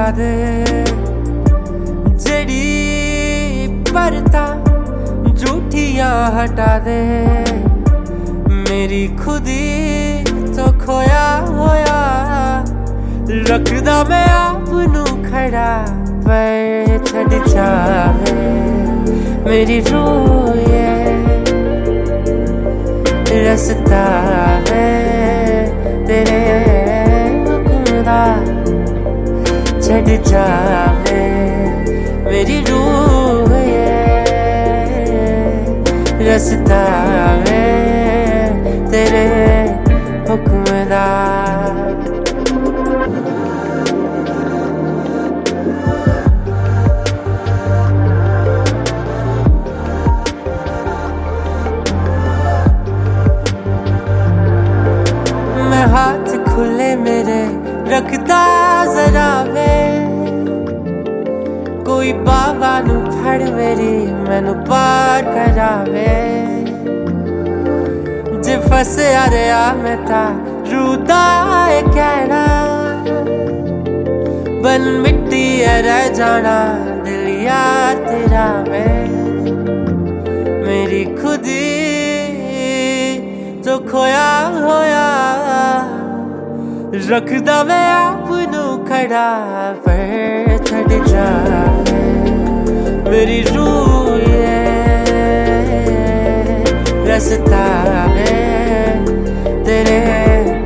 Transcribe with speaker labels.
Speaker 1: दे जड़ी परता झूठियां हटा दे मेरी खुदी तो खोया होया रखदा मैं आप नू खड़ा पर छड़ जावे मेरी रूह रस्ता है तेरे हुक्म दा छड़ जावे मेरी रूह रस्ता है तेरे हुक्म दा हाथ खुले मेरे रखदा जरा वे कोई बाबा नू फड़ मेरी मैनू पार करावे जे फसया रहा मैं ता रूदा है कहना बन मिट्टी है रह जाना दिल यार तेरा मैं मेरी खुदी तो खोया होया रखदा मैं आप नू खड़ा पर छड़ जावे मेरी रूह रस्ता है तेरे